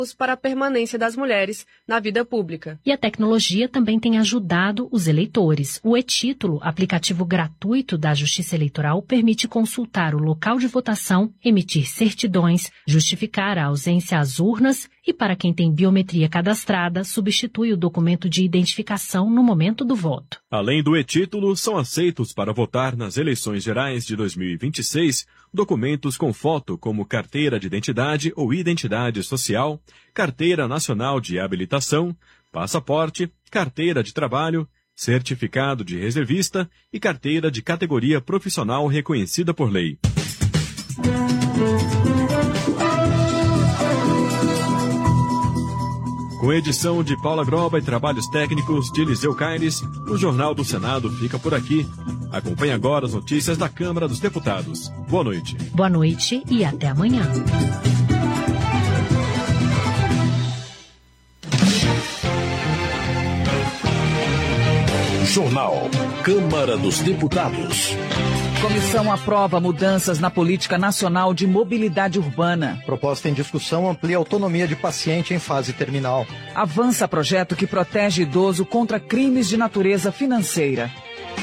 para a permanência das mulheres na vida pública. E a tecnologia também tem ajudado os eleitores. O e-Título, aplicativo gratuito da Justiça Eleitoral, permite consultar o local de votação, emitir certidões, justificar a ausência às urnas e, para quem tem biometria cadastrada, substitui o documento de identificação no momento do voto. Além do e-Título, são aceitos para votar nas eleições gerais de 2026 documentos com foto como carteira de identidade ou identidade social, carteira nacional de habilitação, passaporte, carteira de trabalho, certificado de reservista e carteira de categoria profissional reconhecida por lei. Com edição de Paula Groba e trabalhos técnicos de Eliseu Caires, o Jornal do Senado fica por aqui. Acompanhe agora as notícias da Câmara dos Deputados. Boa noite. Boa noite e até amanhã. Jornal Câmara dos Deputados. Comissão aprova mudanças na política nacional de mobilidade urbana. Proposta em discussão amplia a autonomia de paciente em fase terminal. Avança projeto que protege idoso contra crimes de natureza financeira.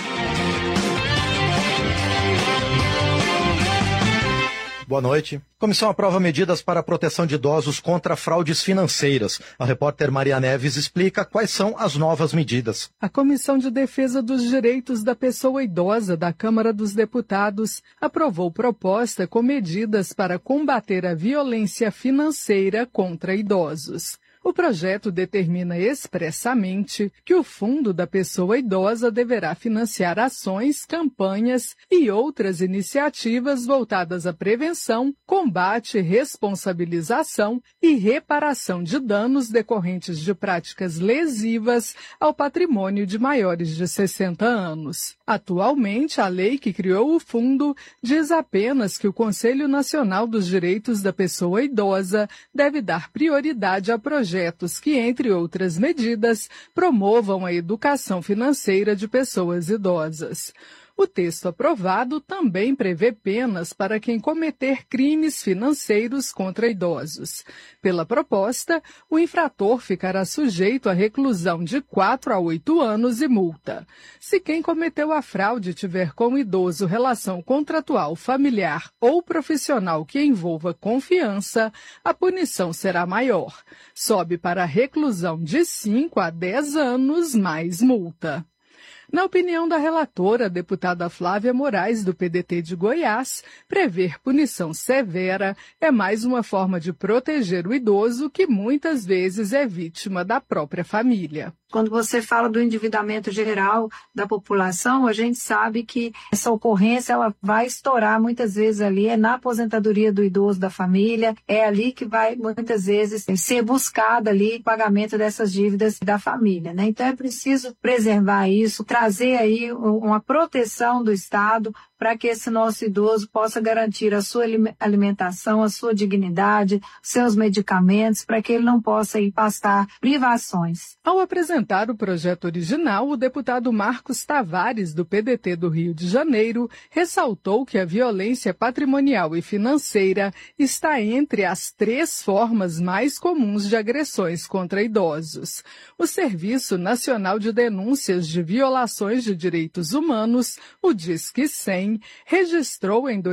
Boa noite. Comissão aprova medidas para a proteção de idosos contra fraudes financeiras. A repórter Maria Neves explica quais são as novas medidas. A Comissão de Defesa dos Direitos da Pessoa Idosa da Câmara dos Deputados aprovou proposta com medidas para combater a violência financeira contra idosos. O projeto determina expressamente que o Fundo da Pessoa Idosa deverá financiar ações, campanhas e outras iniciativas voltadas à prevenção, combate, responsabilização e reparação de danos decorrentes de práticas lesivas ao patrimônio de maiores de 60 anos. Atualmente, a lei que criou o fundo diz apenas que o Conselho Nacional dos Direitos da Pessoa Idosa deve dar prioridade a projetos que, entre outras medidas, promovam a educação financeira de pessoas idosas. O texto aprovado também prevê penas para quem cometer crimes financeiros contra idosos. Pela proposta, o infrator ficará sujeito à reclusão de 4 a 8 anos e multa. Se quem cometeu a fraude tiver com o idoso relação contratual, familiar ou profissional que envolva confiança, a punição será maior. Sobe para a reclusão de 5 a 10 anos mais multa. Na opinião da relatora, a deputada Flávia Moraes, do PDT de Goiás, prever punição severa é mais uma forma de proteger o idoso que muitas vezes é vítima da própria família. Quando você fala do endividamento geral da população, a gente sabe que essa ocorrência ela vai estourar muitas vezes ali, é na aposentadoria do idoso da família, é ali que vai muitas vezes ser buscado ali o pagamento dessas dívidas da família, né? Então é preciso preservar isso, trazer aí uma proteção do Estado para que esse nosso idoso possa garantir a sua alimentação, a sua dignidade, seus medicamentos, para que ele não possa ir passar privações. Ao apresentar o projeto original, o deputado Marcos Tavares, do PDT do Rio de Janeiro, ressaltou que a violência patrimonial e financeira está entre as 3 formas mais comuns de agressões contra idosos. O Serviço Nacional de Denúncias de Violações de Direitos Humanos, o Disque 100, registrou em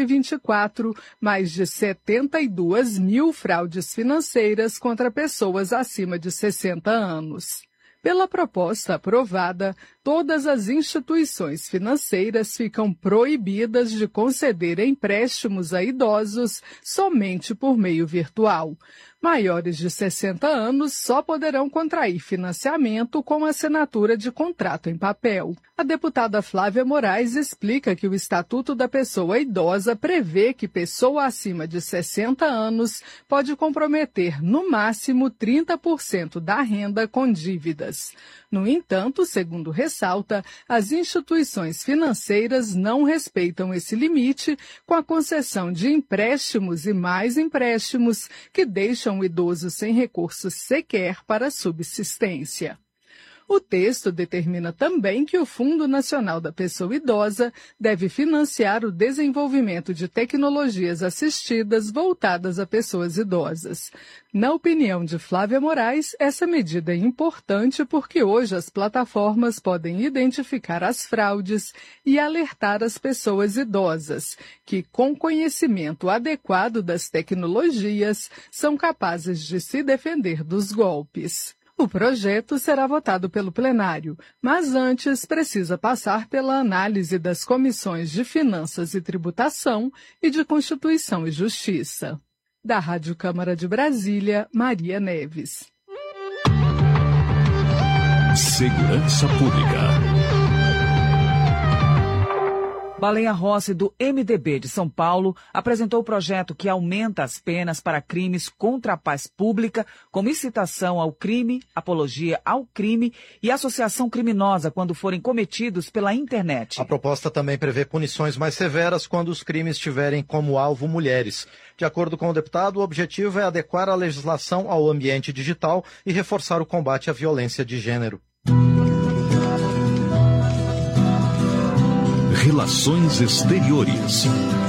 2024 mais de 72 mil fraudes financeiras contra pessoas acima de 60 anos. Pela proposta aprovada, todas as instituições financeiras ficam proibidas de conceder empréstimos a idosos somente por meio virtual. Maiores de 60 anos só poderão contrair financiamento com assinatura de contrato em papel. A deputada Flávia Moraes explica que o Estatuto da Pessoa Idosa prevê que pessoa acima de 60 anos pode comprometer no máximo 30% da renda com dívidas. No entanto, segundo ressalta, as instituições financeiras não respeitam esse limite com a concessão de empréstimos e mais empréstimos que deixam o idoso sem recursos sequer para subsistência. O texto determina também que o Fundo Nacional da Pessoa Idosa deve financiar o desenvolvimento de tecnologias assistidas voltadas a pessoas idosas. Na opinião de Flávia Moraes, essa medida é importante porque hoje as plataformas podem identificar as fraudes e alertar as pessoas idosas, que, com conhecimento adequado das tecnologias, são capazes de se defender dos golpes. O projeto será votado pelo plenário, mas antes precisa passar pela análise das comissões de Finanças e Tributação e de Constituição e Justiça. Da Rádio Câmara de Brasília, Maria Neves. Segurança Pública. Baleia Rossi, do MDB de São Paulo, apresentou o projeto que aumenta as penas para crimes contra a paz pública, como incitação ao crime, apologia ao crime e associação criminosa quando forem cometidos pela internet. A proposta também prevê punições mais severas quando os crimes tiverem como alvo mulheres. De acordo com o deputado, o objetivo é adequar a legislação ao ambiente digital e reforçar o combate à violência de gênero. Relações Exteriores.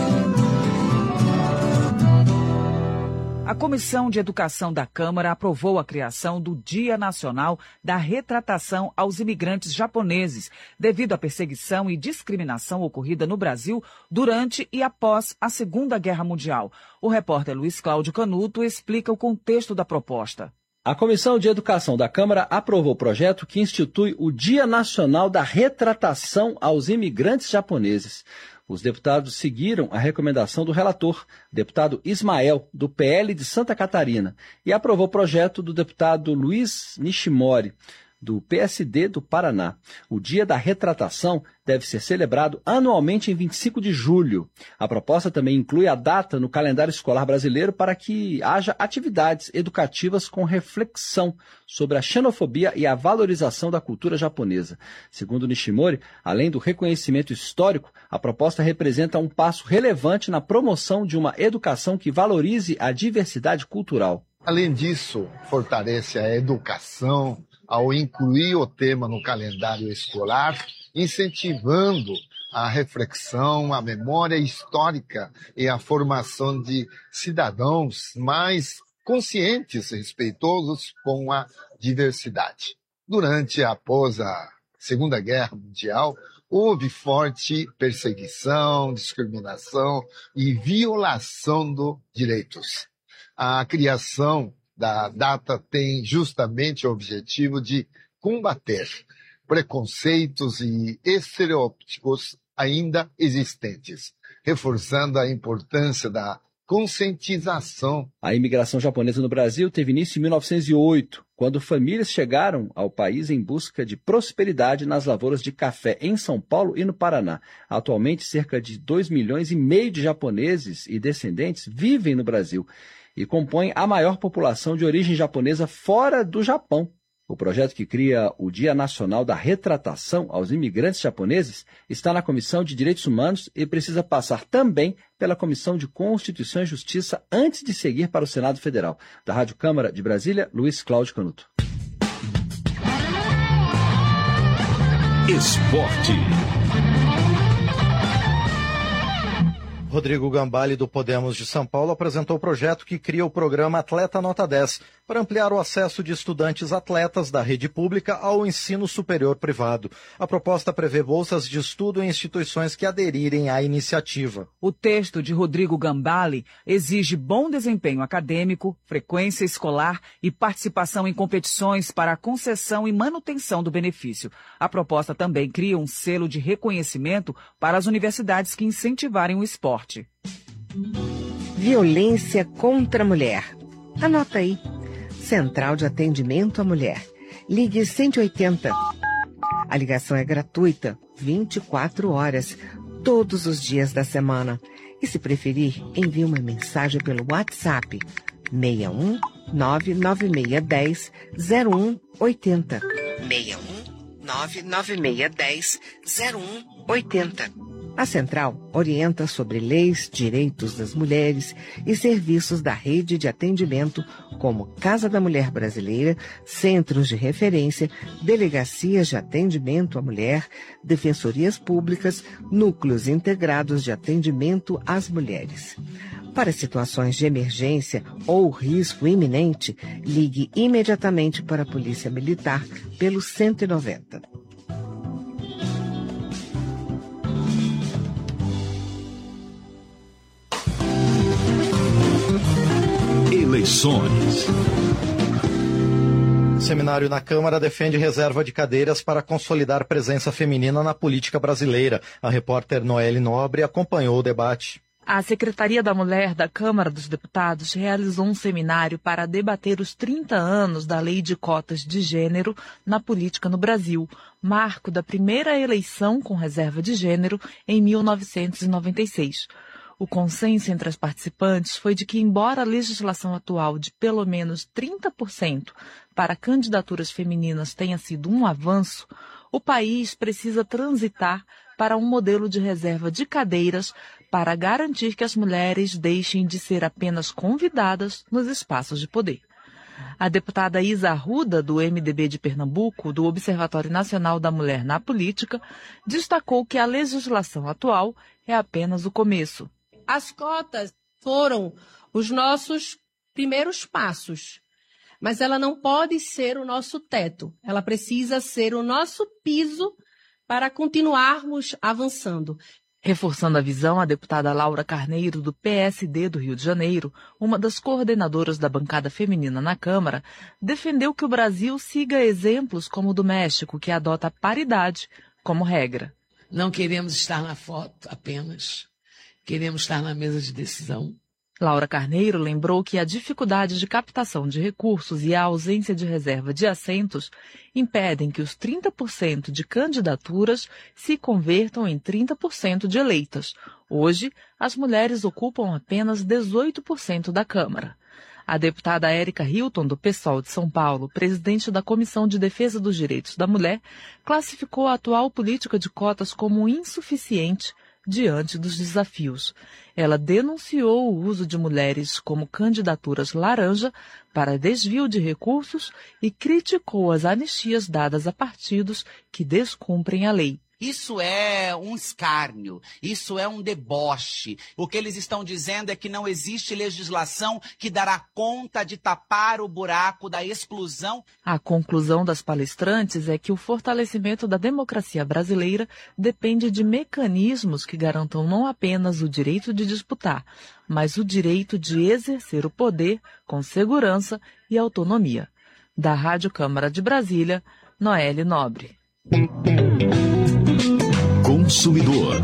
A Comissão de Educação da Câmara aprovou a criação do Dia Nacional da Retratação aos Imigrantes Japoneses, devido à perseguição e discriminação ocorrida no Brasil durante e após a Segunda Guerra Mundial. O repórter Luiz Cláudio Canuto explica o contexto da proposta. A Comissão de Educação da Câmara aprovou o projeto que institui o Dia Nacional da Retratação aos Imigrantes Japoneses. Os deputados seguiram a recomendação do relator, deputado Ismael, do PL de Santa Catarina, e aprovou o projeto do deputado Luiz Nishimori, do PSD do Paraná. O Dia da Retratação deve ser celebrado anualmente em 25 de julho. A proposta também inclui a data no calendário escolar brasileiro para que haja atividades educativas com reflexão sobre a xenofobia e a valorização da cultura japonesa. Segundo Nishimori, além do reconhecimento histórico, a proposta representa um passo relevante na promoção de uma educação que valorize a diversidade cultural. Além disso, fortalece a educação ao incluir o tema no calendário escolar, incentivando a reflexão, a memória histórica e a formação de cidadãos mais conscientes e respeitosos com a diversidade. Durante e após a Segunda Guerra Mundial, houve forte perseguição, discriminação e violação dos direitos. A criação da data tem justamente o objetivo de combater preconceitos e estereótipos ainda existentes, reforçando a importância da conscientização. A imigração japonesa no Brasil teve início em 1908, quando famílias chegaram ao país em busca de prosperidade nas lavouras de café em São Paulo e no Paraná. Atualmente, cerca de 2,5 milhões de japoneses e descendentes vivem no Brasil e compõem a maior população de origem japonesa fora do Japão. O projeto que cria o Dia Nacional da Retratação aos Imigrantes Japoneses está na Comissão de Direitos Humanos e precisa passar também pela Comissão de Constituição e Justiça antes de seguir para o Senado Federal. Da Rádio Câmara de Brasília, Luiz Cláudio Canuto. Esporte. Rodrigo Gambale, do Podemos de São Paulo, apresentou o projeto que cria o programa Atleta Nota 10, para ampliar o acesso de estudantes atletas da rede pública ao ensino superior privado. A proposta prevê bolsas de estudo em instituições que aderirem à iniciativa. O texto de Rodrigo Gambale exige bom desempenho acadêmico, frequência escolar e participação em competições para a concessão e manutenção do benefício. A proposta também cria um selo de reconhecimento para as universidades que incentivarem o esporte. Violência contra a mulher. Anota aí. Central de Atendimento à Mulher. Ligue 180. A ligação é gratuita, 24 horas, todos os dias da semana. E se preferir, envie uma mensagem pelo WhatsApp 61 99610 0180. 61 99610 0180. A Central orienta sobre leis, direitos das mulheres e serviços da rede de atendimento como Casa da Mulher Brasileira, centros de referência, delegacias de atendimento à mulher, defensorias públicas, núcleos integrados de atendimento às mulheres. Para situações de emergência ou risco iminente, ligue imediatamente para a Polícia Militar pelo 190. Eleições. Seminário na Câmara defende reserva de cadeiras para consolidar presença feminina na política brasileira. A repórter Noelle Nobre acompanhou o debate. A Secretaria da Mulher da Câmara dos Deputados realizou um seminário para debater os 30 anos da Lei de Cotas de Gênero na política no Brasil, marco da primeira eleição com reserva de gênero em 1996. O consenso entre as participantes foi de que, embora a legislação atual de pelo menos 30% para candidaturas femininas tenha sido um avanço, o país precisa transitar para um modelo de reserva de cadeiras para garantir que as mulheres deixem de ser apenas convidadas nos espaços de poder. A deputada Isa Arruda, do MDB de Pernambuco, do Observatório Nacional da Mulher na Política, destacou que a legislação atual é apenas o começo. As cotas foram os nossos primeiros passos, mas ela não pode ser o nosso teto. Ela precisa ser o nosso piso para continuarmos avançando. Reforçando a visão, a deputada Laura Carneiro, do PSD do Rio de Janeiro, uma das coordenadoras da bancada feminina na Câmara, defendeu que o Brasil siga exemplos como o do México, que adota a paridade como regra. Não queremos estar na foto apenas. Queremos estar na mesa de decisão. Laura Carneiro lembrou que a dificuldade de captação de recursos e a ausência de reserva de assentos impedem que os 30% de candidaturas se convertam em 30% de eleitas. Hoje, as mulheres ocupam apenas 18% da Câmara. A deputada Érica Hilton, do PSOL de São Paulo, presidente da Comissão de Defesa dos Direitos da Mulher, classificou a atual política de cotas como insuficiente diante dos desafios. Ela denunciou o uso de mulheres como candidaturas laranja para desvio de recursos e criticou as anistias dadas a partidos que descumprem a lei. Isso é um escárnio, isso é um deboche. O que eles estão dizendo é que não existe legislação que dará conta de tapar o buraco da exclusão. A conclusão das palestrantes é que o fortalecimento da democracia brasileira depende de mecanismos que garantam não apenas o direito de disputar, mas o direito de exercer o poder com segurança e autonomia. Da Rádio Câmara de Brasília, Noelle Nobre. Consumidor.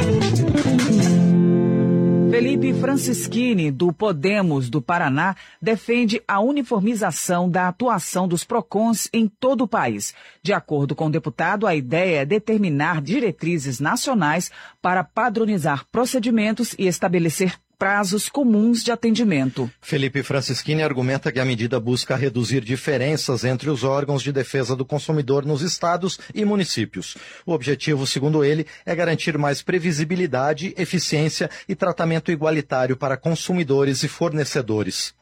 Felipe Francischini, do Podemos do Paraná, defende a uniformização da atuação dos PROCONs em todo o país. De acordo com o deputado, a ideia é determinar diretrizes nacionais para padronizar procedimentos e estabelecer prazos comuns de atendimento. Felipe Francischini argumenta que a medida busca reduzir diferenças entre os órgãos de defesa do consumidor nos estados e municípios. O objetivo, segundo ele, é garantir mais previsibilidade, eficiência e tratamento igualitário para consumidores e fornecedores.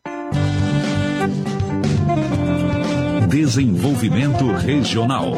Desenvolvimento regional.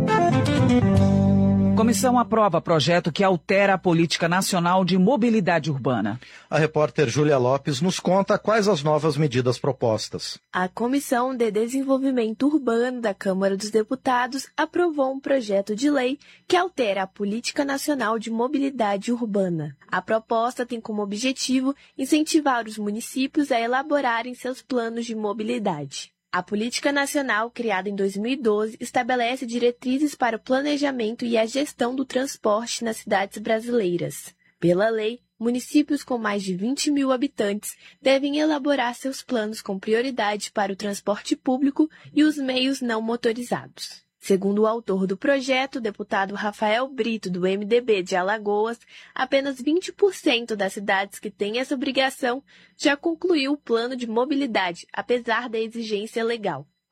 Comissão aprova projeto que altera a Política Nacional de Mobilidade Urbana. A repórter Júlia Lopes nos conta quais as novas medidas propostas. A Comissão de Desenvolvimento Urbano da Câmara dos Deputados aprovou um projeto de lei que altera a Política Nacional de Mobilidade Urbana. A proposta tem como objetivo incentivar os municípios a elaborarem seus planos de mobilidade. A Política Nacional, criada em 2012, estabelece diretrizes para o planejamento e a gestão do transporte nas cidades brasileiras. Pela lei, municípios com mais de 20 mil habitantes devem elaborar seus planos com prioridade para o transporte público e os meios não motorizados. Segundo o autor do projeto, o deputado Rafael Brito, do MDB de Alagoas, apenas 20% das cidades que têm essa obrigação já concluiu o plano de mobilidade, apesar da exigência legal.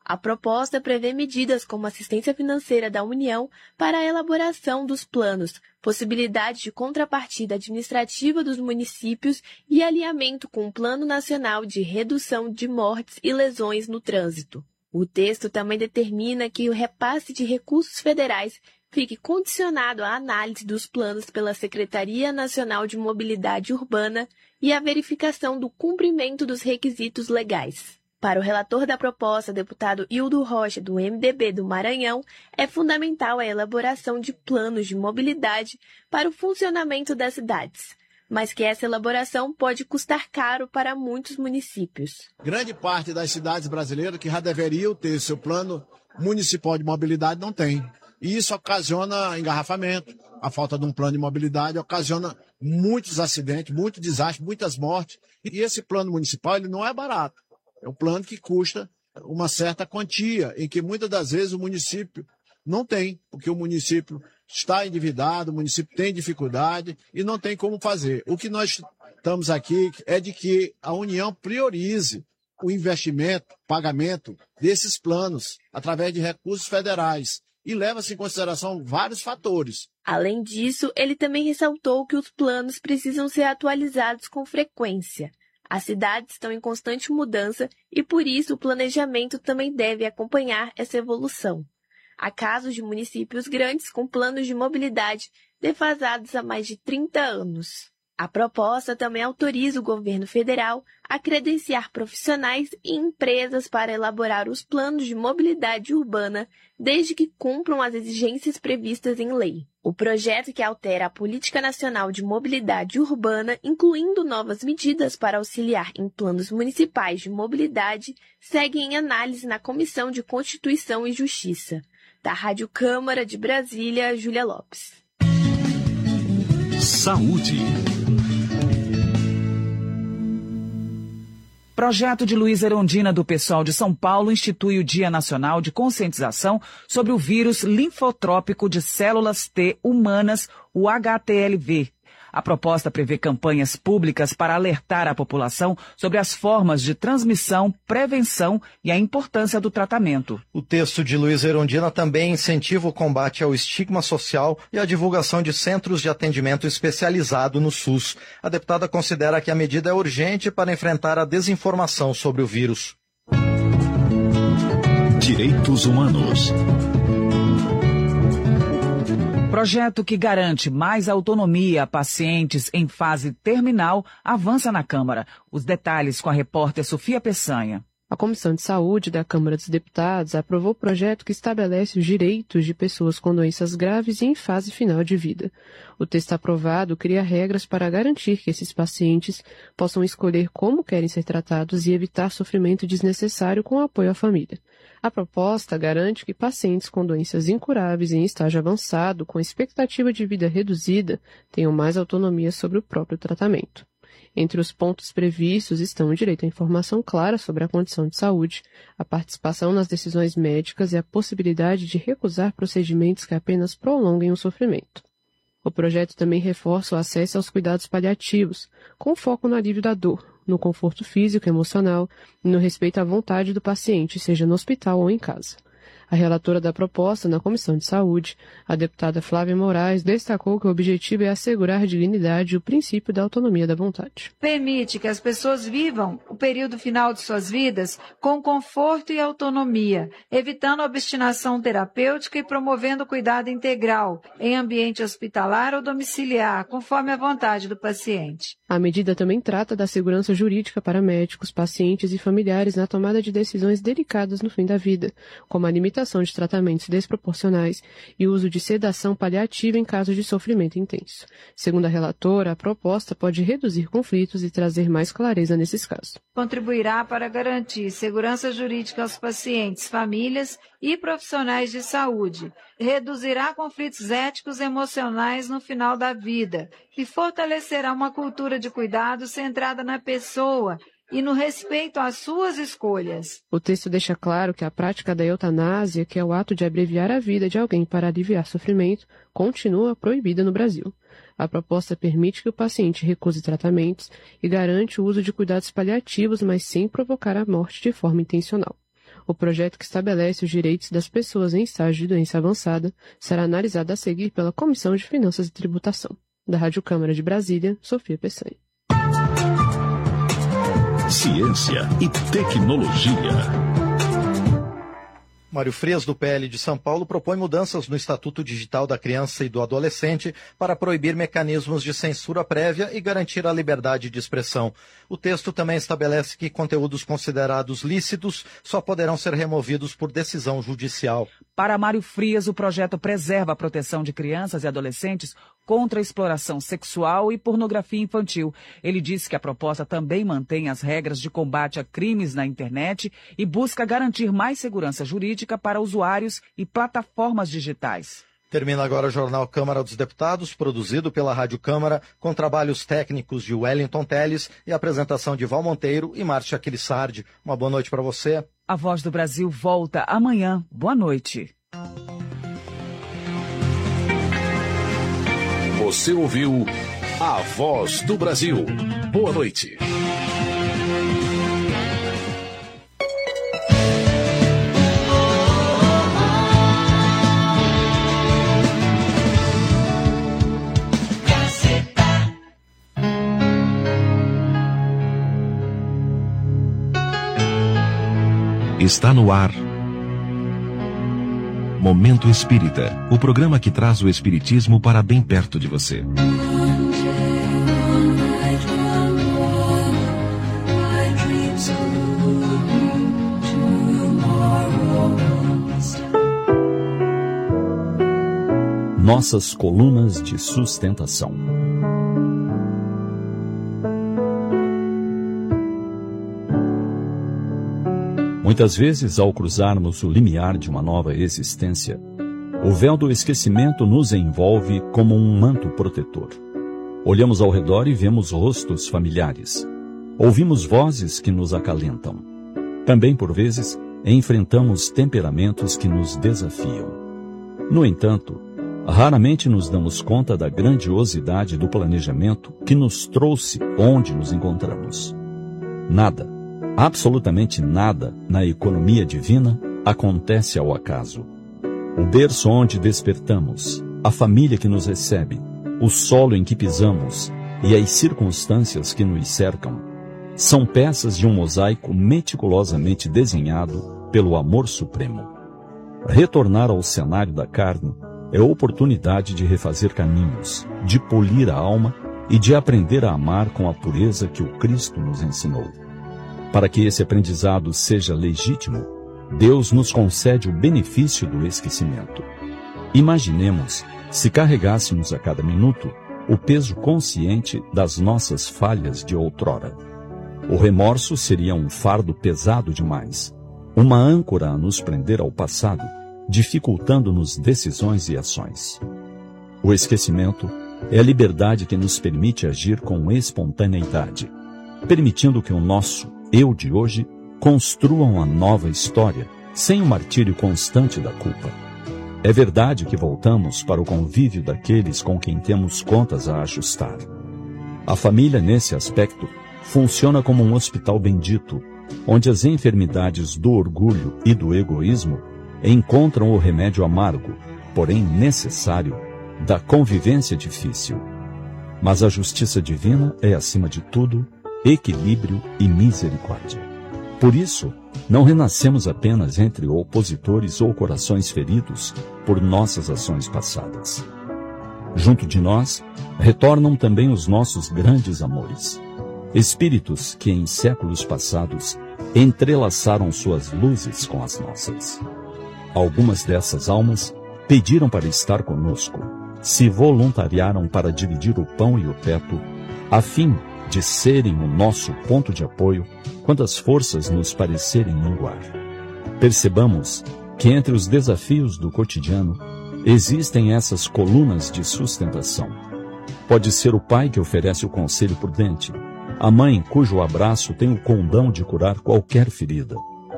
A proposta prevê medidas como assistência financeira da União para a elaboração dos planos, possibilidade de contrapartida administrativa dos municípios e alinhamento com o Plano Nacional de Redução de Mortes e Lesões no Trânsito. O texto também determina que o repasse de recursos federais fique condicionado à análise dos planos pela Secretaria Nacional de Mobilidade Urbana e à verificação do cumprimento dos requisitos legais. Para o relator da proposta, deputado Hildo Rocha, do MDB do Maranhão, é fundamental a elaboração de planos de mobilidade para o funcionamento das cidades, mas que essa elaboração pode custar caro para muitos municípios. Grande parte das cidades brasileiras que já deveriam ter seu plano municipal de mobilidade não tem. E isso ocasiona engarrafamento, a falta de um plano de mobilidade ocasiona muitos acidentes, muitos desastres, muitas mortes. E esse plano municipal ele não é barato. É um plano que custa uma certa quantia, em que muitas das vezes o município não tem, porque o município está endividado, o município tem dificuldade e não tem como fazer. O que nós estamos aqui é de que a União priorize o investimento, pagamento desses planos através de recursos federais e leva-se em consideração vários fatores. Além disso, ele também ressaltou que os planos precisam ser atualizados com frequência. As cidades estão em constante mudança e, por isso, o planejamento também deve acompanhar essa evolução. Há casos de municípios grandes com planos de mobilidade defasados há mais de 30 anos. A proposta também autoriza o governo federal a credenciar profissionais e empresas para elaborar os planos de mobilidade urbana, desde que cumpram as exigências previstas em lei. O projeto, que altera a Política Nacional de Mobilidade Urbana, incluindo novas medidas para auxiliar em planos municipais de mobilidade, segue em análise na Comissão de Constituição e Justiça. Da Rádio Câmara de Brasília, Júlia Lopes. Saúde. Projeto de Luiz Erondina, do PSOL de São Paulo, institui o Dia Nacional de Conscientização sobre o vírus linfotrópico de células T humanas, o HTLV. A proposta prevê campanhas públicas para alertar a população sobre as formas de transmissão, prevenção e a importância do tratamento. O texto de Luiz Erondina também incentiva o combate ao estigma social e a divulgação de centros de atendimento especializado no SUS. A deputada considera que a medida é urgente para enfrentar a desinformação sobre o vírus. Direitos Humanos. Projeto que garante mais autonomia a pacientes em fase terminal avança na Câmara. Os detalhes com a repórter Sofia Peçanha. A Comissão de Saúde da Câmara dos Deputados aprovou o projeto que estabelece os direitos de pessoas com doenças graves e em fase final de vida. O texto aprovado cria regras para garantir que esses pacientes possam escolher como querem ser tratados e evitar sofrimento desnecessário com apoio à família. A proposta garante que pacientes com doenças incuráveis em estágio avançado, com expectativa de vida reduzida, tenham mais autonomia sobre o próprio tratamento. Entre os pontos previstos estão o direito à informação clara sobre a condição de saúde, a participação nas decisões médicas e a possibilidade de recusar procedimentos que apenas prolonguem o sofrimento. O projeto também reforça o acesso aos cuidados paliativos, com foco no alívio da dor, no conforto físico e emocional e no respeito à vontade do paciente, seja no hospital ou em casa. A relatora da proposta na Comissão de Saúde, a deputada Flávia Moraes, destacou que o objetivo é assegurar dignidade e o princípio da autonomia da vontade. Permite que as pessoas vivam o período final de suas vidas com conforto e autonomia, evitando a obstinação terapêutica e promovendo o cuidado integral em ambiente hospitalar ou domiciliar, conforme a vontade do paciente. A medida também trata da segurança jurídica para médicos, pacientes e familiares na tomada de decisões delicadas no fim da vida, como a limitação de tratamentos desproporcionais e o uso de sedação paliativa em caso de sofrimento intenso. Segundo a relatora, a proposta pode reduzir conflitos e trazer mais clareza nesses casos. Contribuirá para garantir segurança jurídica aos pacientes, famílias e profissionais de saúde, reduzirá conflitos éticos e emocionais no final da vida e fortalecerá uma cultura de cuidado centrada na pessoa e no respeito às suas escolhas. O texto deixa claro que a prática da eutanásia, que é o ato de abreviar a vida de alguém para aliviar sofrimento, continua proibida no Brasil. A proposta permite que o paciente recuse tratamentos e garante o uso de cuidados paliativos, mas sem provocar a morte de forma intencional. O projeto que estabelece os direitos das pessoas em estágio de doença avançada será analisado a seguir pela Comissão de Finanças e Tributação. Da Rádio Câmara de Brasília, Sofia Peçanha. Ciência e tecnologia. Mário Frias, do PL de São Paulo, propõe mudanças no Estatuto Digital da Criança e do Adolescente para proibir mecanismos de censura prévia e garantir a liberdade de expressão. O texto também estabelece que conteúdos considerados lícitos só poderão ser removidos por decisão judicial. Para Mário Frias, o projeto preserva a proteção de crianças e adolescentes contra a exploração sexual e pornografia infantil. Ele disse que a proposta também mantém as regras de combate a crimes na internet e busca garantir mais segurança jurídica para usuários e plataformas digitais. Termina agora o Jornal Câmara dos Deputados, produzido pela Rádio Câmara, com trabalhos técnicos de Wellington Teles e apresentação de Val Monteiro e Márcia Aquilissardi. Uma boa noite para você. A Voz do Brasil volta amanhã. Boa noite. Você ouviu A Voz do Brasil. Boa noite. Está no ar Momento Espírita, o programa que traz o espiritismo para bem perto de você. Nossas colunas de sustentação. Muitas vezes, ao cruzarmos o limiar de uma nova existência, o véu do esquecimento nos envolve como um manto protetor. Olhamos ao redor e vemos rostos familiares. Ouvimos vozes que nos acalentam. Também, por vezes, enfrentamos temperamentos que nos desafiam. No entanto, raramente nos damos conta da grandiosidade do planejamento que nos trouxe onde nos encontramos. Nada, absolutamente nada na economia divina acontece ao acaso. O berço onde despertamos, a família que nos recebe, o solo em que pisamos e as circunstâncias que nos cercam são peças de um mosaico meticulosamente desenhado pelo amor supremo. Retornar ao cenário da carne é oportunidade de refazer caminhos, de polir a alma e de aprender a amar com a pureza que o Cristo nos ensinou. Para que esse aprendizado seja legítimo, Deus nos concede o benefício do esquecimento. Imaginemos se carregássemos a cada minuto o peso consciente das nossas falhas de outrora. O remorso seria um fardo pesado demais, uma âncora a nos prender ao passado, dificultando-nos decisões e ações. O esquecimento é a liberdade que nos permite agir com espontaneidade, permitindo que o nosso eu de hoje construa uma nova história, sem o martírio constante da culpa. É verdade que voltamos para o convívio daqueles com quem temos contas a ajustar. A família, nesse aspecto, funciona como um hospital bendito, onde as enfermidades do orgulho e do egoísmo encontram o remédio amargo, porém necessário, da convivência difícil. Mas a justiça divina é, acima de tudo, equilíbrio e misericórdia. Por isso, não renascemos apenas entre opositores ou corações feridos por nossas ações passadas. Junto de nós, retornam também os nossos grandes amores, espíritos que em séculos passados entrelaçaram suas luzes com as nossas. Algumas dessas almas pediram para estar conosco, se voluntariaram para dividir o pão e o teto, a fim de serem o nosso ponto de apoio quando as forças nos parecerem minguar. Percebamos que entre os desafios do cotidiano existem essas colunas de sustentação. Pode ser o pai que oferece o conselho prudente, a mãe cujo abraço tem o condão de curar qualquer ferida,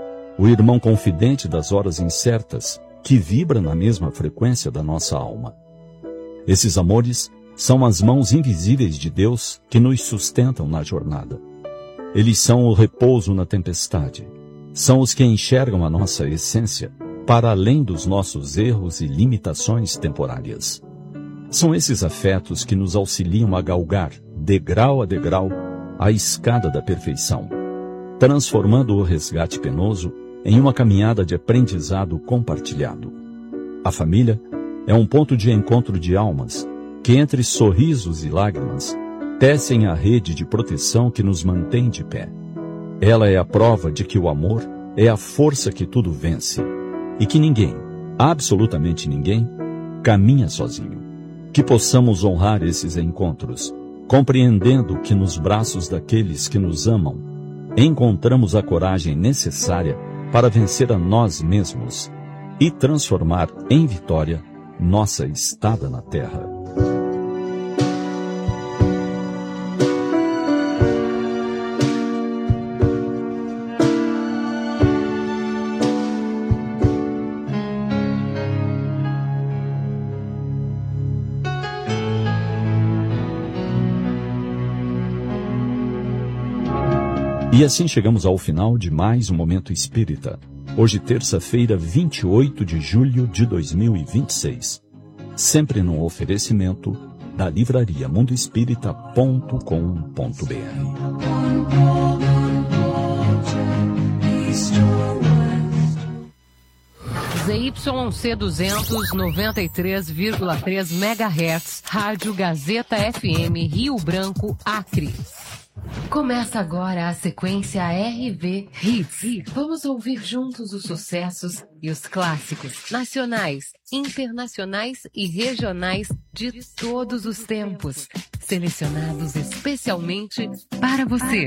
o irmão confidente das horas incertas que vibra na mesma frequência da nossa alma. Esses amores são as mãos invisíveis de Deus que nos sustentam na jornada. Eles são o repouso na tempestade, São os que enxergam a nossa essência para além dos nossos erros e limitações temporárias. São esses afetos que nos auxiliam a galgar, degrau a degrau, a escada da perfeição, transformando o resgate penoso em uma caminhada de aprendizado compartilhado. A família é um ponto de encontro de almas que, entre sorrisos e lágrimas, tecem a rede de proteção que nos mantém de pé. Ela é a prova de que o amor é a força que tudo vence e que ninguém, absolutamente ninguém, caminha sozinho. Que possamos honrar esses encontros, compreendendo que nos braços daqueles que nos amam, encontramos a coragem necessária para vencer a nós mesmos e transformar em vitória nossa estada na Terra. E assim chegamos ao final de mais um Momento Espírita. Hoje, terça-feira, 28 de julho de 2026. Sempre num oferecimento da livraria mundoespírita.com.br. ZYC 200, 93,3 MHz, Rádio Gazeta FM, Rio Branco, Acre. Começa agora a sequência RV Hits. Vamos ouvir juntos os sucessos e os clássicos nacionais, internacionais e regionais de todos os tempos, selecionados especialmente para você.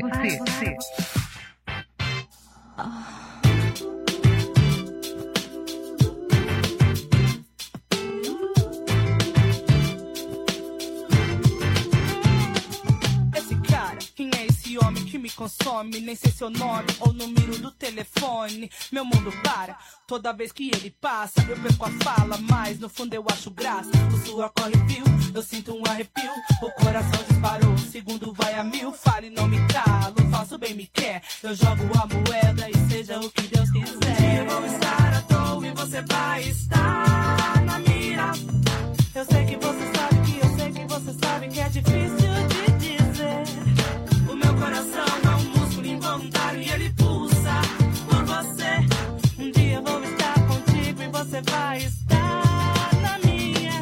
Me consome, nem sei seu nome ou número do telefone. Meu mundo para, toda vez que ele passa eu perco a fala, mas no fundo eu acho graça. O suor corre fio, eu sinto um arrepio. O coração disparou, o segundo vai a 1000. Fale, não me calo, faço bem me quer. Eu jogo a moeda e seja o que Deus quiser. Eu vou estar à toa e você vai estar na mira. Eu sei que você sabe que eu sei que você sabe que é difícil de dizer. O meu coração é um músculo involuntário e ele pulsa por você. Um dia eu vou estar contigo e você vai estar na minha.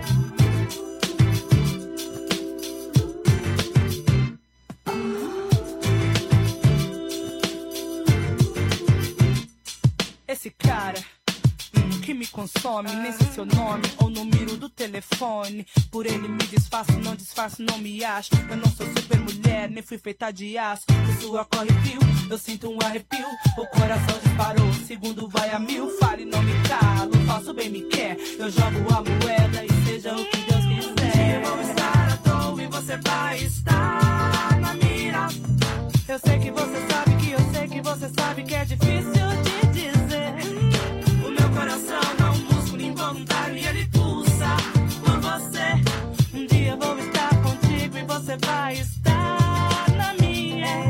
Esse cara que me consome, nem sei seu nome ou número do telefone. Por ele me disfarço, não disfarço, não me acho. Eu não sou super mulher, nem fui feita de aço. O suor corre fio, eu sinto um arrepio. O coração disparou, o segundo vai a 1000. Fale, não me calo, faço bem me quer. Eu jogo a moeda e seja o que Deus quiser. Eu vou estar à toa e você vai estar na mira. Eu sei que você sabe que eu sei que você sabe que é difícil de dizer. O meu coração é um músculo involuntário e ele pulsa por você. Um dia eu vou estar contigo e você vai estar na minha.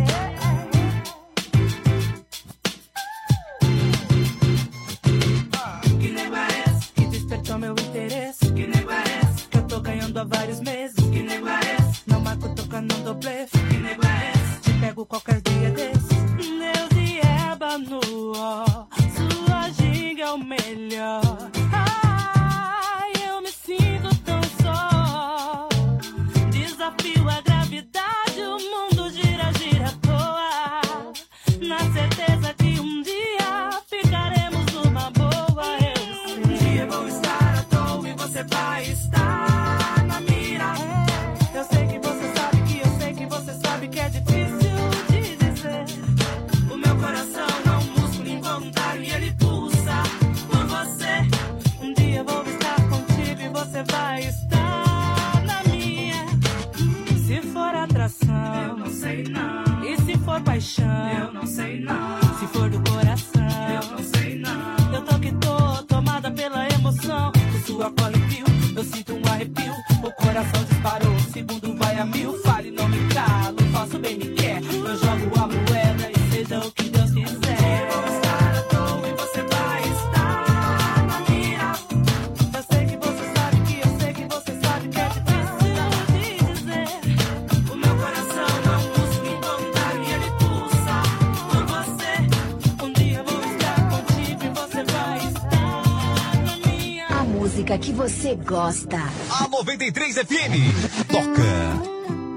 Que nego é esse que despertou meu interesse? Que nego é esse que eu tô ganhando há vários meses? Que nego é esse? Não marco tocando, não dou blefe. Que nego é esse? Te pego qualquer dia desses. Deus e eba no ó. Sua ginga é o melhor. Ai, eu me sinto tão só. Desafio a gravidade, o mundo gira, gira à toa. Na certeza que um dia ficaremos numa boa, eu sei. Um dia eu vou estar à toa e você vai estar na mira. Eu sei que você sabe que eu sei que você sabe que é difícil de dizer. O meu coração é um músculo involuntário e ele pulsa por você. Um dia eu vou estar contigo e você vai estar na minha. Se for atração, eu não sei não. E se for paixão, eu não sei não. Se for do coração, eu não sei não. Eu tô que tô tomada pela emoção. O suor corre fio, eu sinto um arrepio. O coração disparou, o segundo vai a 1000. Fale, não me calo, faço bem me quer. Eu jogo a moeda e seja o que Deus quiser. música que você gosta. A 93 FM toca.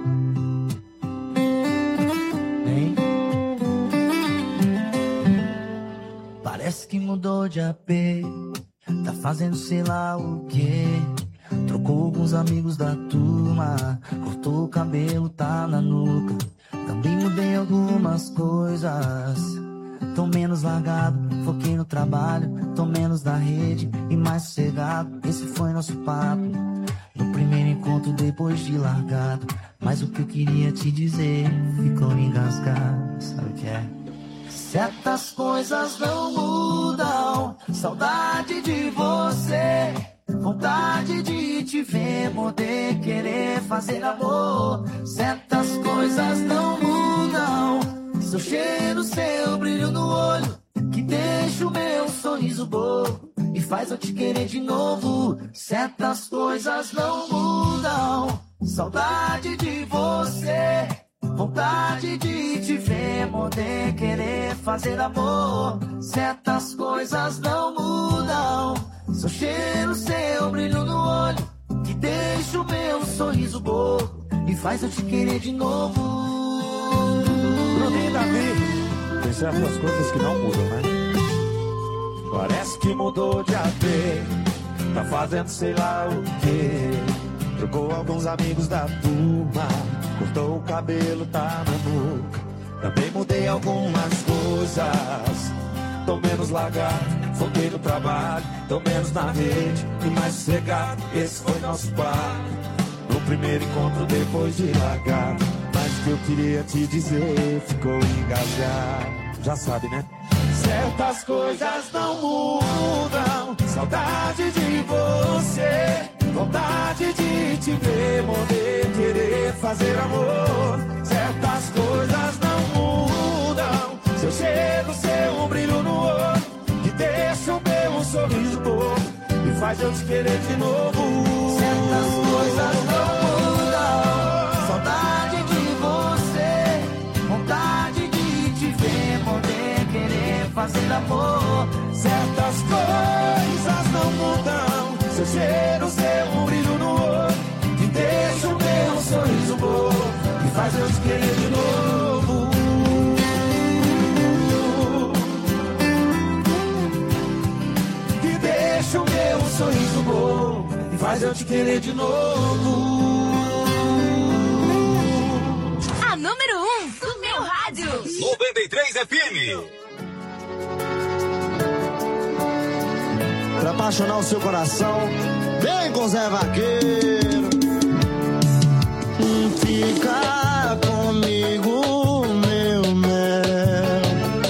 Parece que mudou de AP, tá fazendo sei lá o quê. Trocou alguns amigos da turma, cortou o cabelo, tá na nuca. Também mudei algumas coisas, tô menos largado, foquei no trabalho, tô menos na rede e mais sossegado. Esse foi nosso papo, no primeiro encontro depois de largado. Mas o que eu queria te dizer ficou engasgado, sabe o que é? Certas coisas não mudam, saudade de você, vontade de te ver, poder querer fazer amor. Certas coisas não mudam, seu cheiro, seu brilho no olho, que deixa o meu sorriso bobo e faz eu te querer de novo. Certas coisas não mudam, saudade de você, vontade de te ver, poder querer fazer amor. Certas coisas não mudam, seu cheiro, seu brilho no olho, que deixa o meu sorriso bobo e faz eu te querer de novo. Bruninho e Davi, tem certas coisas que não mudam, né? Parece que mudou de AP, tá fazendo sei lá o quê. Trocou alguns amigos da turma, cortou o cabelo, tá na nuca. Também mudei algumas coisas, tô menos largado, foquei no trabalho, tô menos na rede e mais sossegado. Esse foi nosso par, no primeiro encontro depois de largar. Mas o que eu queria te dizer ficou engasgado, já sabe, né? Certas coisas não mudam, saudade de você, vontade de te ver, poder querer fazer amor. Certas coisas não mudam, seu cheiro, seu brilho no olho, que deixa o meu sorriso bobo e faz eu te querer de novo. Certas coisas não mudam, saudade de você, vontade de te ver, poder querer fazer amor. Certas coisas não mudam, seu cheiro, seu brilho no olho, que deixa o meu sorriso bobo e faz eu te querer de novo. Que deixa o meu sorriso bobo e faz eu te querer de novo. A número 1 do meu rádio. 93 FM. Pra apaixonar o seu coração, vem com Zé Vaqueiro. Fica comigo, meu mel,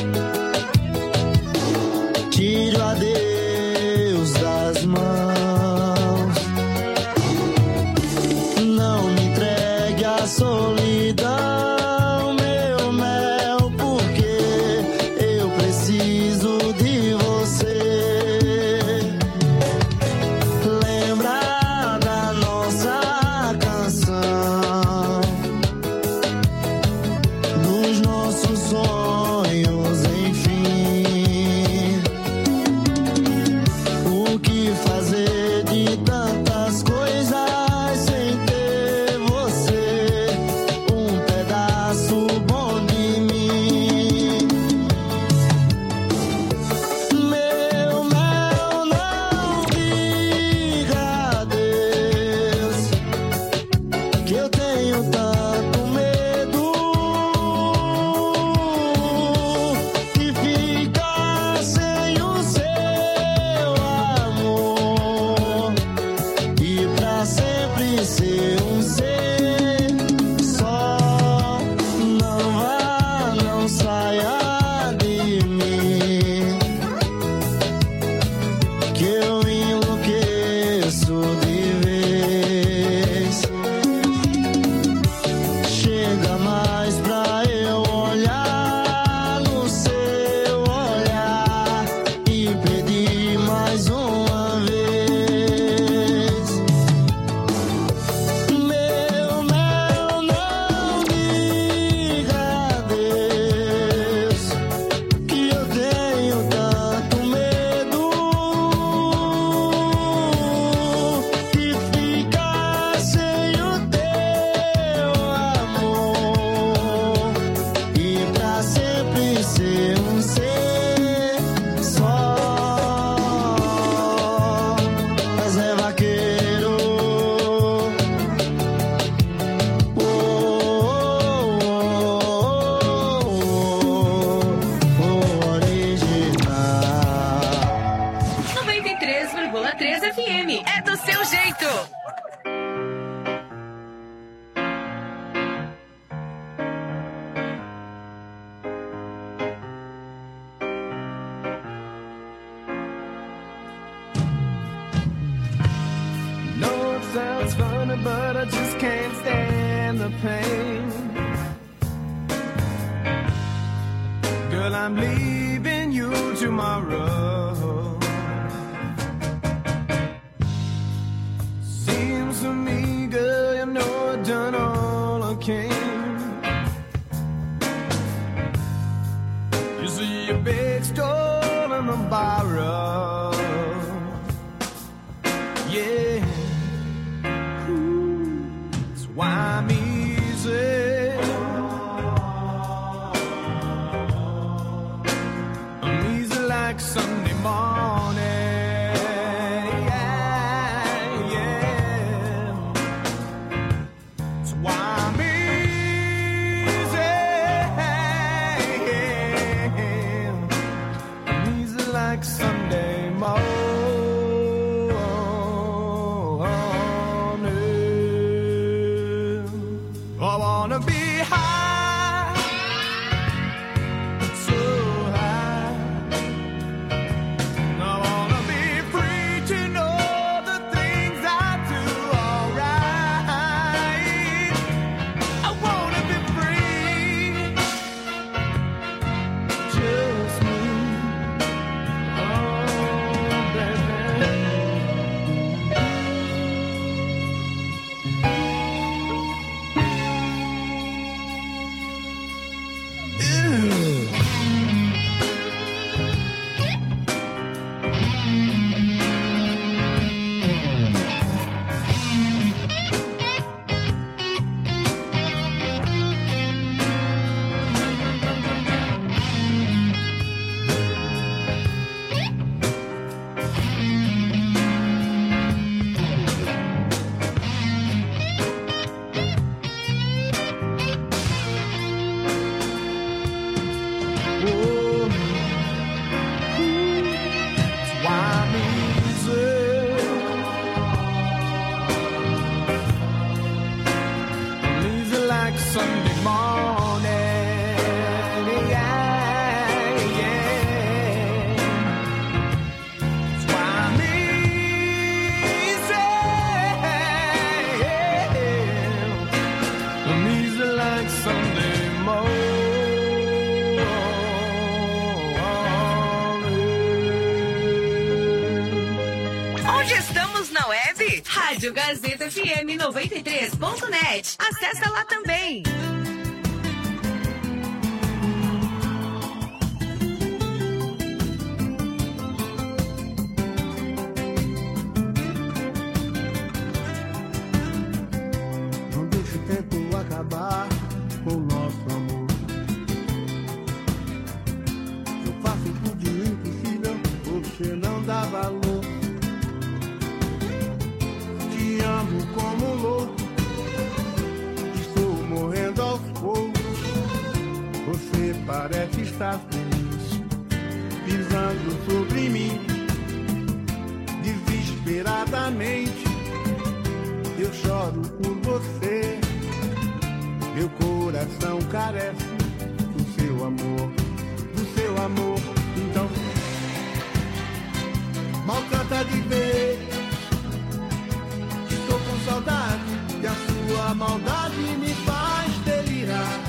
tire o adeus das mãos, não me entregue a solidão, meu mel, porque eu preciso de você. Lembra da nossa canção, 93 FM. É do seu jeito. No, it sounds funny, but I just can't stand the pain. Girl, I'm leaving you tomorrow. Seems to me, girl, you know I've done all I can. You see a big store and a borrow. Yeah. That's why I'm easy. Like Sunday morning, yeah, yeah. So why I'm easy, I'm easy like Sunday morning. I wanna be high, so high. I wanna be free to know the things I do alright. I wanna be free, just me, oh baby. Sunday morning, yeah, yeah. That's why I'm easy, I'm easy like Sunday morning. Onde estamos na web? Rádio Gazeta FM 93.net. Acesse lá também. Não deixe o tempo acabar com o nosso amor. Eu faço tudo o impossível, você não dá valor. Te amo como louco, estou morrendo aos poucos. Você parece estar feliz, pisando sobre mim, desesperadamente. Eu choro por você, meu coração carece do seu amor, do seu amor. Então, maltrata de vez. Estou com saudade e a sua maldade me faz delirar.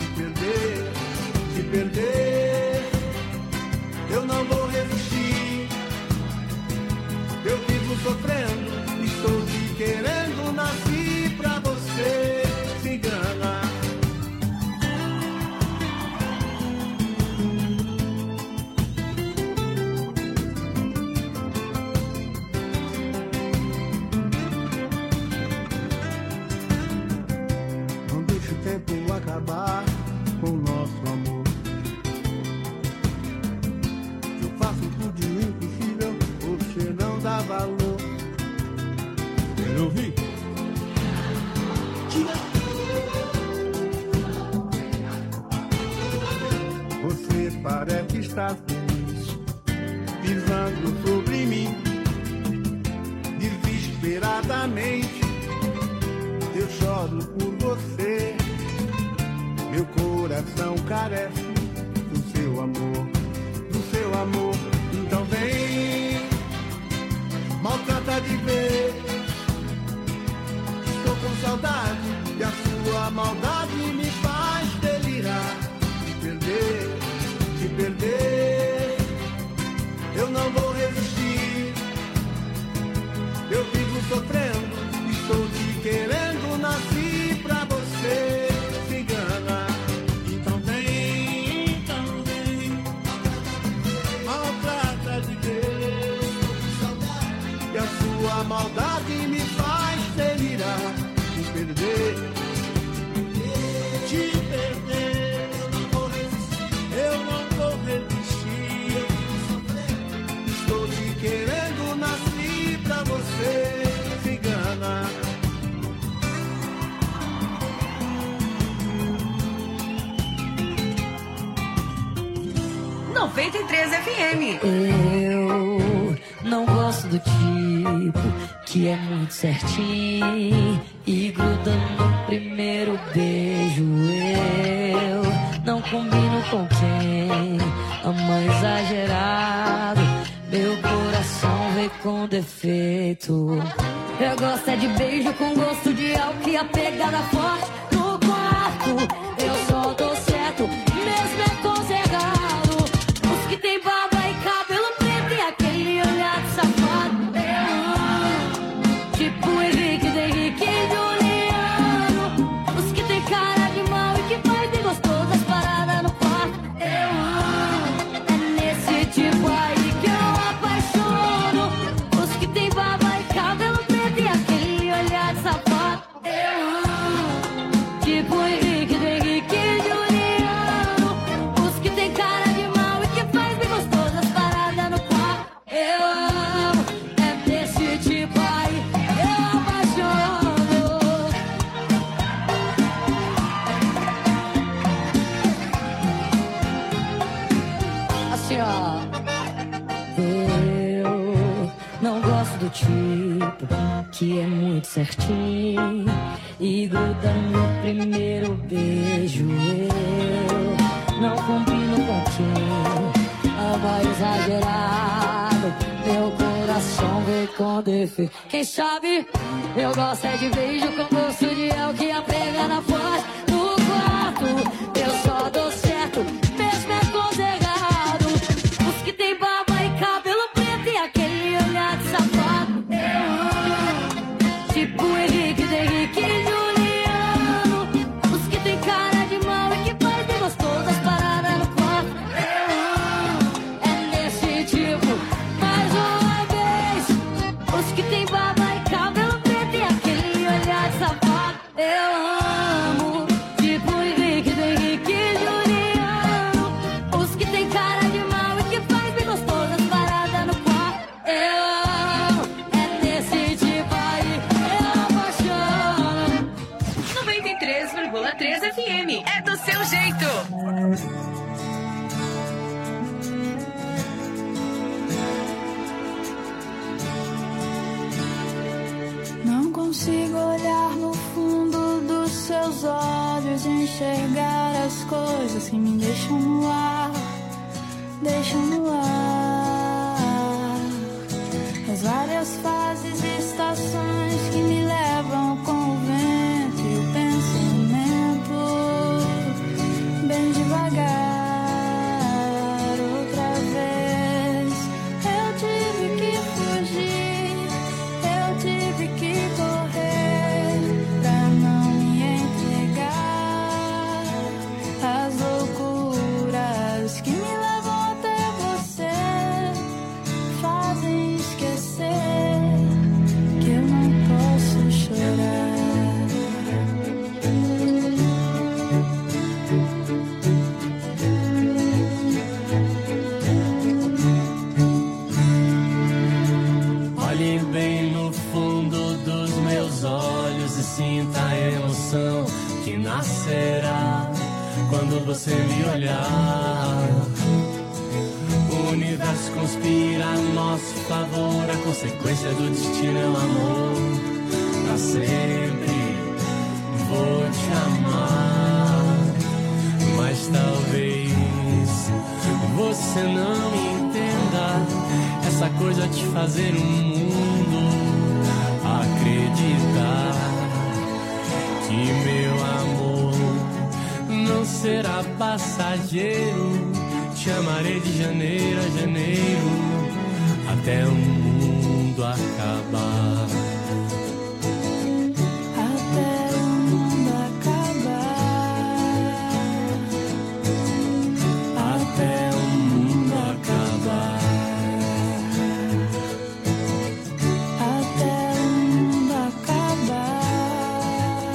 Se perder, eu não vou resistir. Eu vivo sofrendo, estou te querendo, nasci pra você se enganar. Não deixe o tempo acabar com o nosso amor. Eu faço tudo o impossível, você não dá valor. Eu ouvi. Você parece estar feliz, pisando sobre mim, carece do seu amor, do seu amor. Então vem, maltrata de vez. Estou com saudade e a sua maldade me faz delirar. Te perder, eu não vou resistir. Eu vivo sofrendo, estou te querendo, nasci pra você, cigana. Então vem, maltrata de Deus. E a sua maldade me faz delirar. Te perder, eu não vou resistir. Estou te querendo, nasci pra você, cigana. 93 FM. Eu não gosto do tipo que é muito certinho e gruda no primeiro beijo. Eu não combino com quem ama exagerado. Meu coração vem com defeito. Eu gosto é de beijo com gosto de álcool e a pegada forte no quarto. Eu só dou certo, mesmo é conservado. Os que tem barba e cabelo preto e aquele olhar de safado. Tipo Henrique, Henrique e Juliano. Os que tem cara de mal e que faz bem gostoso as paradas no quarto. Eu amo, é nesse tipo aí que eu apaixono. Os que tem barba e cabelo preto e aquele olhar de safado. Eu amo, tipo Henrique, Henrique e Juliano. Os que tem cara de mal e que faz bem gostoso as paradas no quarto. Eu amo, é desse tipo aí eu apaixono. Assim ó, eu não gosto do tipo que é muito certinho e gruda no primeiro beijo. Eu não combino com quem ama exagerado. Meu coração vem com defeito. Quem sabe eu gosto é de beijo com gosto de álcool que a pegada forte no quarto. Eu só dou certo, mesmo é conservado. Os que tem barba e cabelo preto e aquele olhar de safado. Eu amo, tipo Henrique, Henrique e Juliano. Os que tem cara de mal e que faz bem gostoso as paradas no quarto. Eu amo, é nesse tipo, mais uma vez. Os que tem barba e cabelo preto e aquele olhar de safado. Eu amo, tipo Henrique, Henrique e Juliano. Os que tem cara de mal e que faz bem gostoso as paradas no quarto. Eu amo, é nesse tipo aí eu apaixono. 93,3 FM. É do seu jeito. Não consigo olhar no fundo dos seus olhos e enxergar as coisas que me deixam no ar, deixam no ar. As várias fases e estações que me levam com o vento e o pensamento bem devagar. Outra vez eu tive que fugir, eu tive que correr pra não me entregar às loucuras que me levam até você. Fazem esquecer que eu não posso chorar. Olhe bem no fundo dos meus olhos e sinta a emoção que nascerá quando você me olhar. O universo conspira a nosso favor, a consequência do destino é o amor. Pra sempre vou te amar, mas talvez você não entenda essa coisa de fazer um mundo acreditar que meu amor não será passageiro. Te amarei de janeiro a janeiro até o mundo acabar. Até o mundo acabar. Até o mundo acabar. Até o mundo acabar.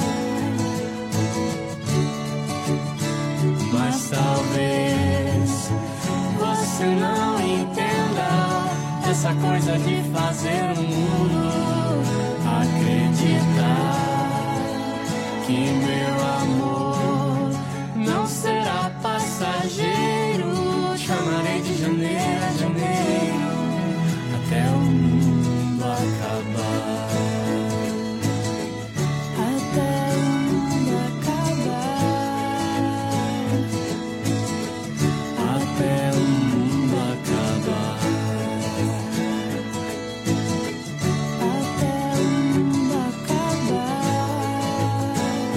Mas talvez você não entenda essa coisa de fazer o mundo acreditar que meu amor não será passageiro. Te amarei de janeiro a janeiro até o mundo acabar. Até o mundo acabar. Até o mundo acabar. Até o mundo acabar.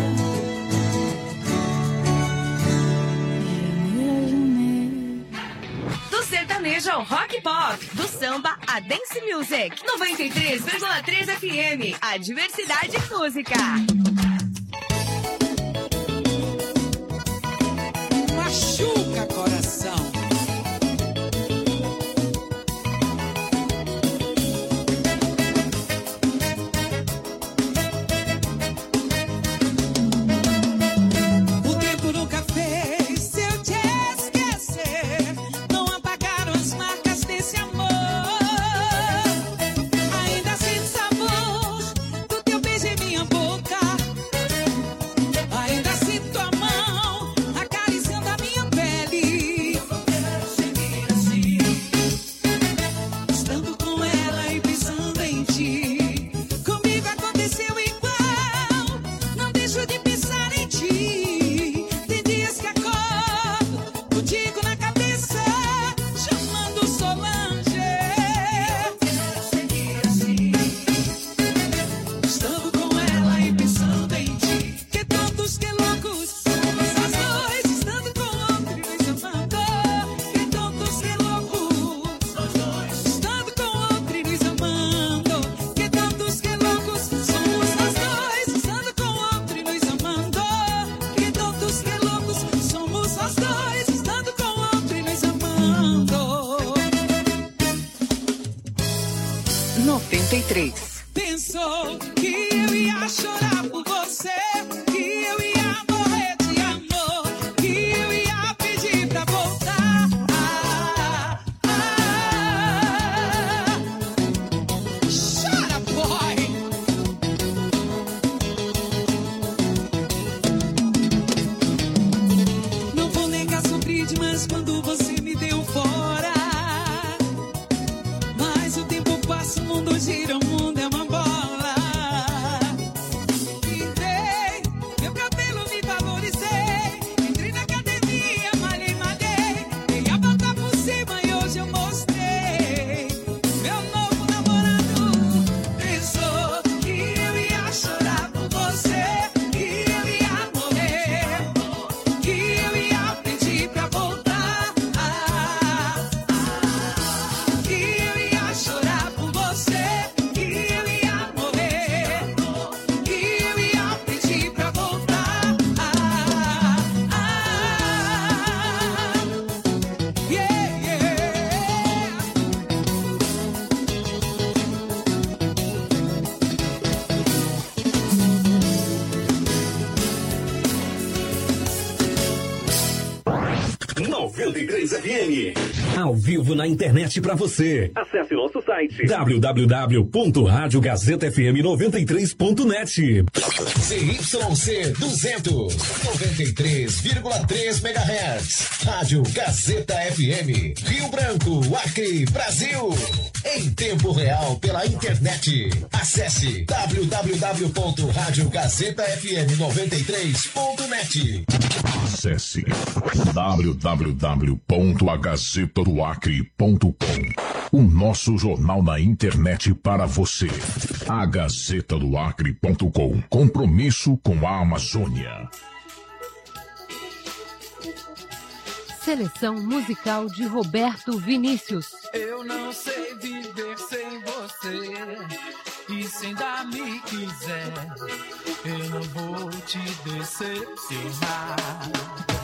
Do sertanejo ao rock pop, do samba a dance music. 93,3 FM. A diversidade em música. Machuca coração. O tempo nunca fez eu te esquecer. Não apagaram as marcas desse amor. Ainda sinto sabor do teu beijo em minha boca. Ainda sinto a mão acariciando a minha pele. Eu não quero seguir assim, estando com ela e pensando em ti. Comigo aconteceu igual, não deixo de pensar em ti. Tem dias que acordo contigo na cabeça, chamando Solange. Eu quero seguir assim, estando com ela e pensando em ti. Que tontos, que loucos, somos nós dois, estando com outro e nos amando. Que tontos, que loucos, nós dois, estando com outro e nos amando. Que tontos, que loucos, somos nós dois, estando com outro e nos amando. Que tontos, que loucos, somos nós dois, estando com outro e nos amando. 93. Pensou que eu ia chorar por você, que eu ia morrer de amor, que eu ia pedir pra voltar. Chora, boy. Não vou negar, sofri demais quando você me deu fora. Mas o tempo passa, o mundo gira, o mundo é uma bola. Pintei meu cabelo, me valorizei. Entrei na academia, malhei, malhei. Dei a volta por cima e hoje eu mostrei meu novo namorado. Pensou que eu ia chorar por você, que eu ia morrer, que eu ia pedir pra voltar. Que eu ia chorar por você, que eu ia morrer, que eu ia pedir pra voltar. Yeah, yeah. FM. Ao vivo na internet pra você. Acesse nosso site www.radiogazetafm93.net. ZYC 200, 93,3 MHz. Rádio Gazeta FM. Rio Branco, Acre, Brasil. Em tempo real pela internet. Acesse www.radiogazetafm93.net. Acesse www.agazetadoacre.com. O nosso jornal na internet para você. agazetadoacre.com. Compromisso com a Amazônia. Seleção musical de Roberto Vinícius. Eu não sei viver sem você, e se ainda me quiser, eu não vou te decepcionar.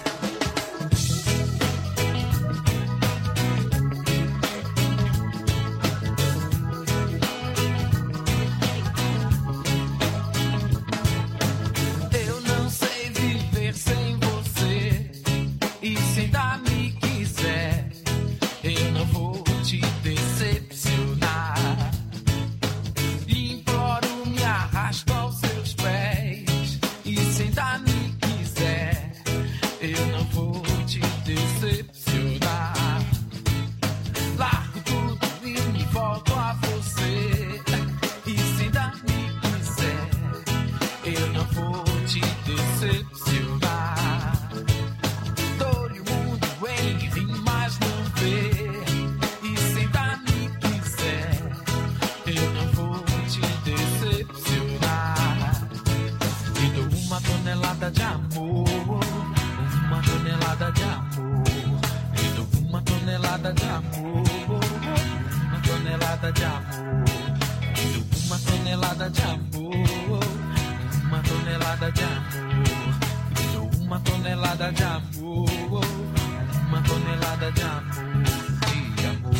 Eu não sei viver sem você, e se ainda me quiser, eu não vou te decepcionar. Imploro, me arrasto aos seus pés, e se ainda me quiser, eu não vou te decepcionar. Largo tudo e me volto a você, e se ainda me quiser, eu não vou te decepcionar. Dou-lhe o mundo em vir, mas não ver, e se ainda me quiser, eu não vou te decepcionar. Te dou uma tonelada de amor, uma tonelada de amor. Te dou uma tonelada de amor, uma tonelada de amor. Te dou uma tonelada de amor, uma tonelada de amor. Te dou uma tonelada de amor, uma tonelada de amor, de amor.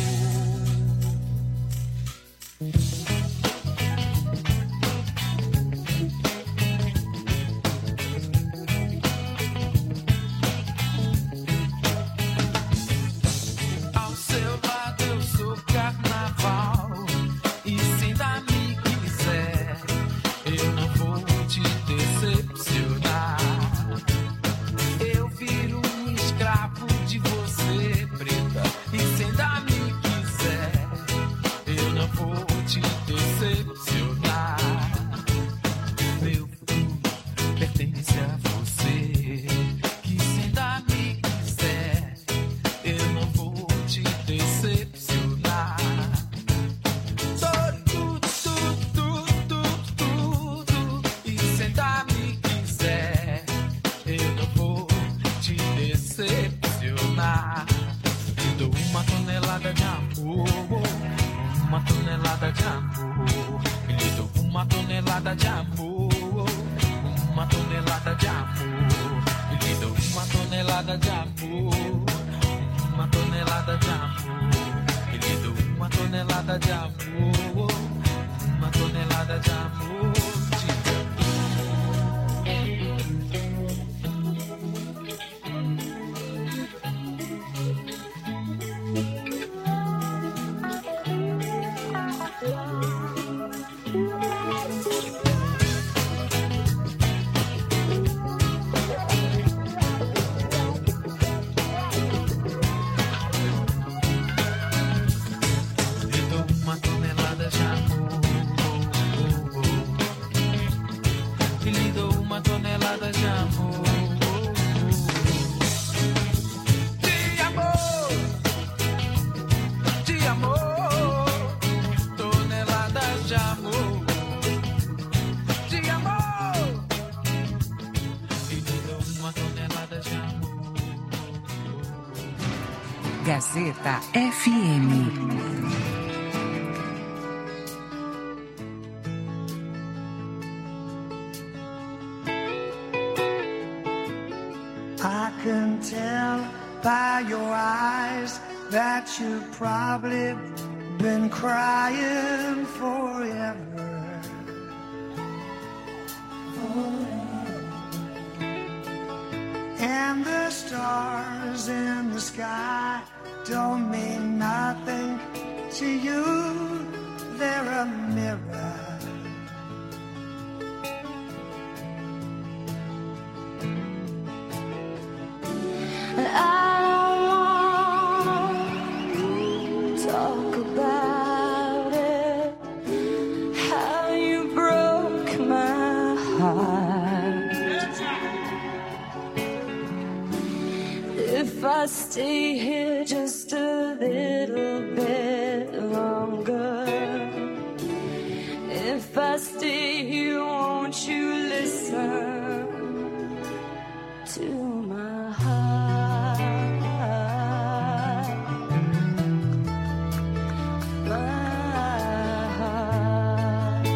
Ao seu lado eu sou carnaval, e se ainda me quiser, eu não vou te decepcionar. Eu viro um escravo de você, preta, e se ainda me quiser, eu não vou te decepcionar. Meu futuro pertence a você, que se ainda me quiser, eu não vou te decepcionar. Tudo, e se ainda me quiser, eu não vou te decepcionar. Te dou uma tonelada de amor, uma tonelada de amor. Te dou uma tonelada de amor, uma tonelada de amor. Te dou uma tonelada de amor, uma tonelada de amor. Te dou uma tonelada de amor, uma tonelada de amor. Te dou uma tonelada de amor, e lhe dou uma tonelada de amor. De amor, de amor, toneladas de amor, de amor, e lhe dou uma tonelada de amor. Gazeta FM. I can tell by your eyes that you've probably been crying forever. And the stars in the sky don't mean nothing to you. They're a mirror. I don't talk about it, how you broke my heart. I stay here just a little bit longer, if I stay here, won't you listen to my heart, my heart.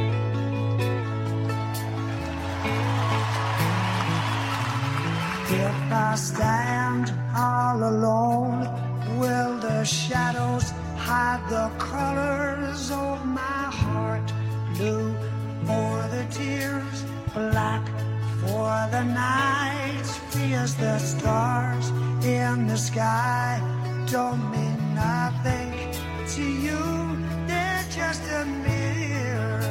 If I stand all alone, will the shadows hide the colors of my heart? Blue for the tears, black for the nights, free as the stars in the sky. Don't mean nothing to you, they're just a mirror.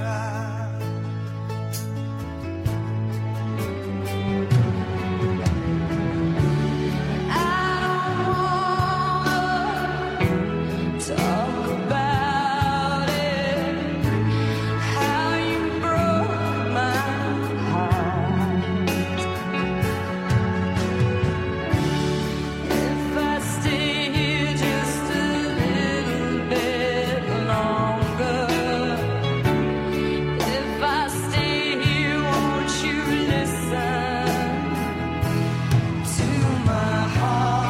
Talk about it, how you broke my heart. If I stay here just a little bit longer, if I stay here, won't you listen to my heart?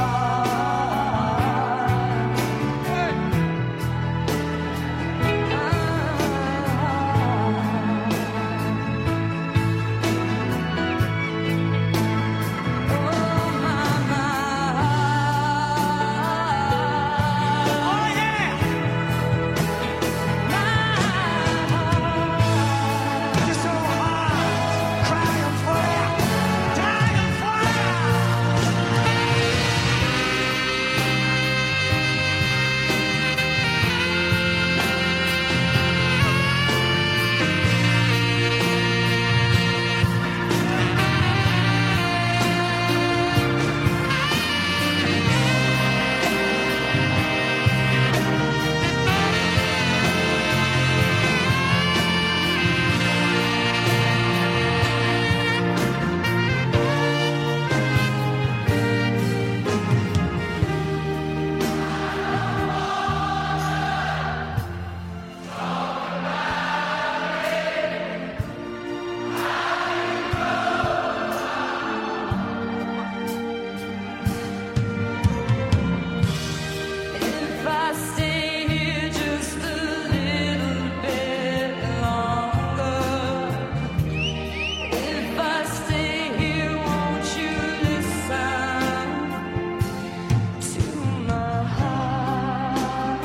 If I stay here just a little bit longer, if I stay here, won't you listen to my heart?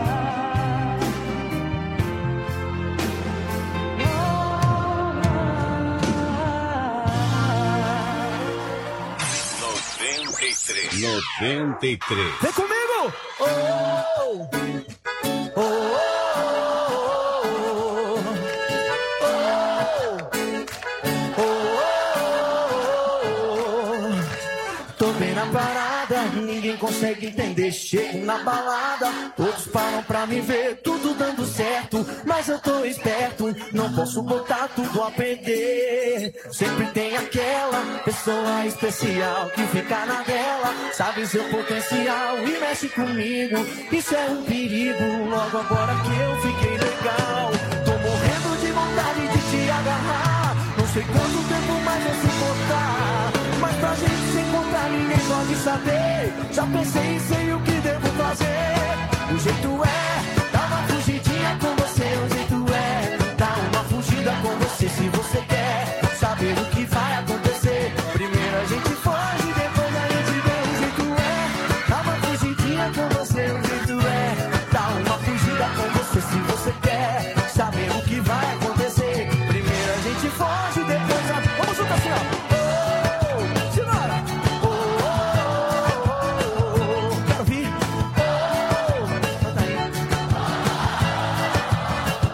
Vem comigo! Oh, oh, oh, oh. Tô bem na parada, ninguém consegue entender. Chego na balada, todos param pra me ver, tudo dando certo, mas eu tô esperto, não posso botar tudo a perder. Sempre tem aquela pessoa especial que fica na dela, sabe seu potencial e mexe comigo. Isso é um perigo, logo agora que eu fiquei legal. Tô morrendo de vontade de te agarrar, não sei quanto tempo mais eu suportar, mas pra gente se encontrar ninguém pode saber. Já pensei e sei o que devo fazer. O jeito é dar uma fugidinha com